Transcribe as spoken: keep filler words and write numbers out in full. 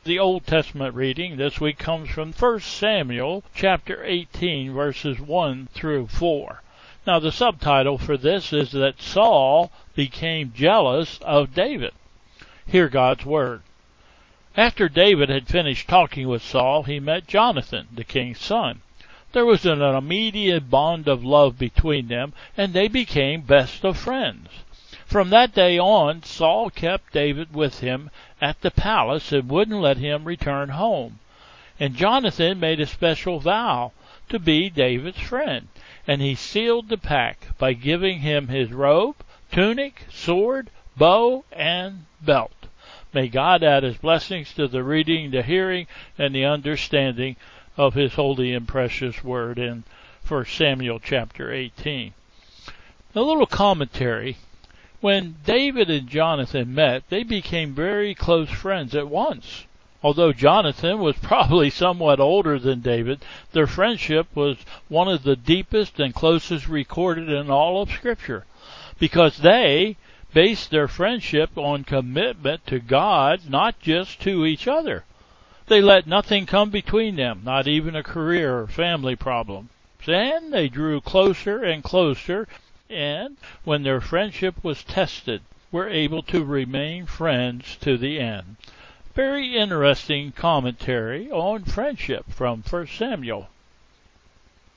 The Old Testament reading this week comes from First Samuel chapter eighteen, verses one through four. Now the subtitle for this is that Saul became jealous of David. Hear God's word. After David had finished talking with Saul, he met Jonathan, the king's son. There was an immediate bond of love between them, and they became best of friends. From that day on, Saul kept David with him at the palace and wouldn't let him return home. And Jonathan made a special vow to be David's friend, and he sealed the pact by giving him his robe, tunic, sword, bow, and belt. May God add his blessings to the reading, the hearing, and the understanding of his holy and precious word in First Samuel chapter eighteen. A little commentary. When David and Jonathan met, they became very close friends at once. Although Jonathan was probably somewhat older than David, their friendship was one of the deepest and closest recorded in all of Scripture, because they based their friendship on commitment to God, not just to each other. They let nothing come between them, not even a career or family problem. Then they drew closer and closer, and when their friendship was tested, were able to remain friends to the end. Very interesting commentary on friendship from First Samuel.